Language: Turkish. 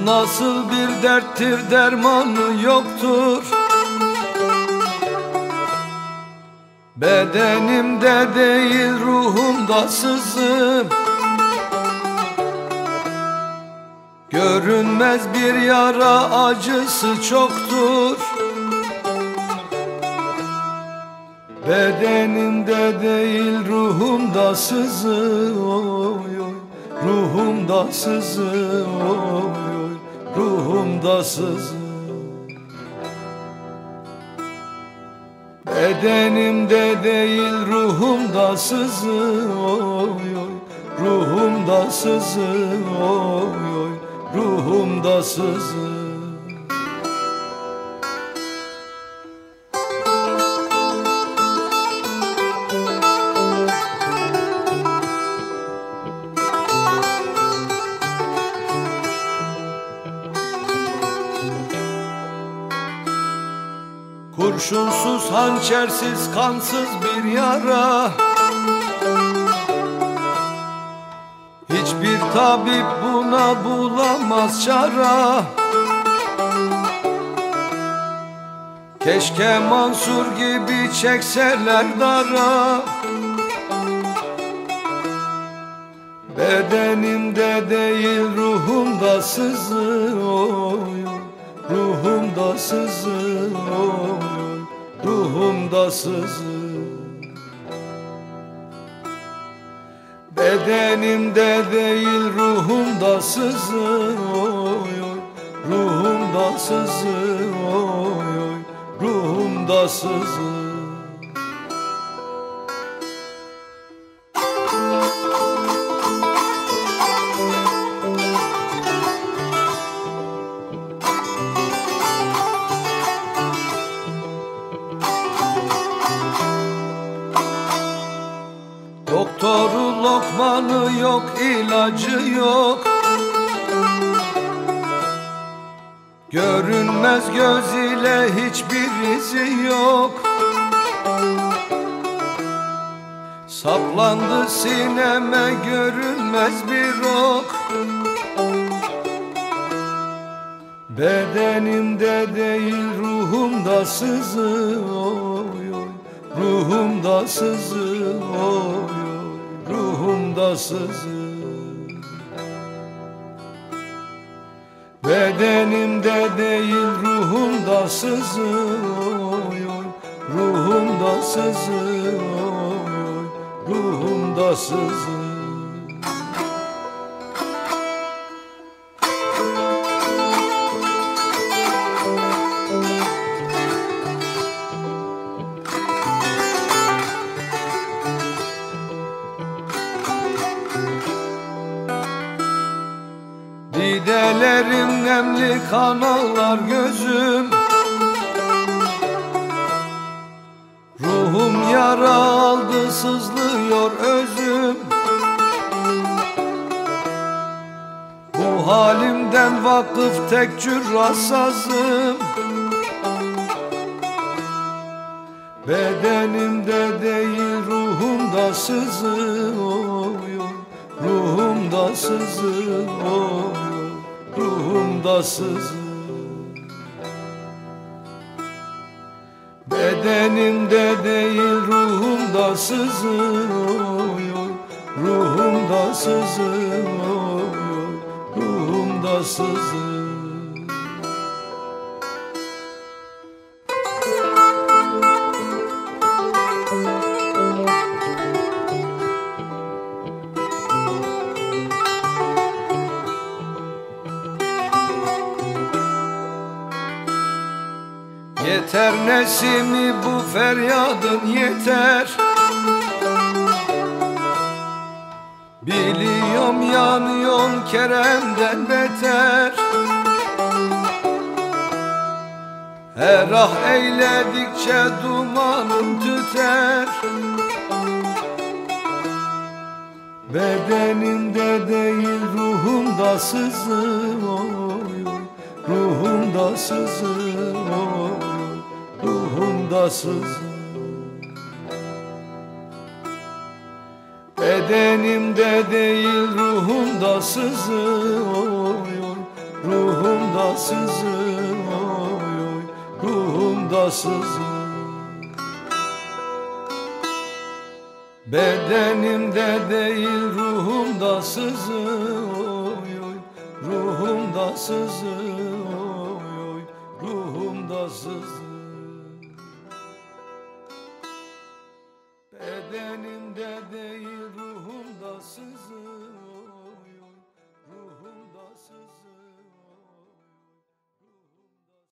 nasıl bir derttir, dermanı yoktur. Bedenimde değil ruhumda sızım, görünmez bir yara acısı çoktur. Bedenimde değil ruhumda sızım, oy oy, ruhumda sızım, oy oy, ruhumda sızım. Bedenimde değil ruhumda sızım, oy oy, ruhumda sızım, oy oy, ruhumda sızım. Kurşunsuz, hançersiz, kansız bir yara, hiçbir tabip buna bulamaz çara. Keşke Mansur gibi çekseler dara. Bedenimde değil ruhumda sızı, oy oy, ruhumda sızı, oy, ruhumda sızı. Bedenimde değil ruhumda sızı, oy oy, ruhumda sızı, oy oy, ruhumda sızı. Doktoru lokmanı yok, ilacı yok. Görünmez göz ile hiçbir izi yok. Saplandı sineme görünmez bir ok. Bedenimde değil ruhumda sızı, oy oy, ruhumda sızı, oy oy, ruhumda sızı. Bedenimde değil ruhumda sızı, oy oy, ruhumda sızı, oy oy, ruhumda sızı. Didelerim nemli, kanallar gözüm. Ruhum yara aldı, sızlıyor özüm. Bu halimden vakıf tek cürrasazım. Bedenimde değil ruhumda sızı, oy oy, ruhumda sızı, oy oy, ruhumda sızı. Bedenimde değil ruhumda sızı, oy oy, ruhumda sızı, oy oy, ruhumda sızı. Yeter nesimi bu feryadın yeter. Biliyorum yanıyorsun Kerem'den beter. Her ah eyledikçe dumanım tüter. Bedenimde değil ruhumda sızı, oy oy, ruhumda sızı, oy oy, ruhumda sızı. Bedenimde değil ruhumda sızı, oy oy, ruhumda sızı, oy oy, ruhumda sızı. Bedenimde değil ruhumda sızı, oy oy, ruhumda sızı, oy oy, ruhumda sızı. Bedenimde değil